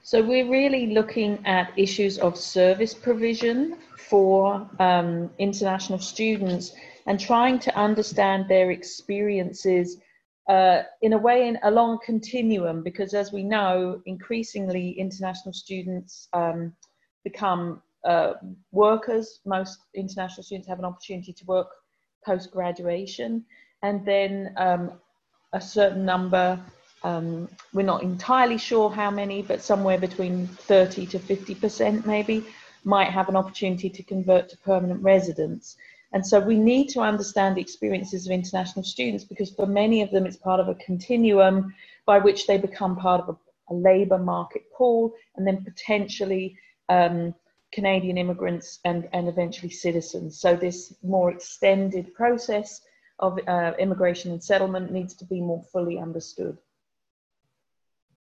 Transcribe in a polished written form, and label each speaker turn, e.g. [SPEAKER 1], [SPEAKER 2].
[SPEAKER 1] So we're really looking at issues of service provision for international students and trying to understand their experiences in a way along a continuum, because as we know, increasingly international students become workers. Most international students have an opportunity to work post-graduation, and then a certain number, we're not entirely sure how many, but somewhere between 30 to 50% maybe, might have an opportunity to convert to permanent residence. And so we need to understand the experiences of international students, because for many of them it's part of a continuum by which they become part of a labour market pool, and then potentially Canadian immigrants and eventually citizens. So this more extended process of immigration and settlement needs to be more fully understood.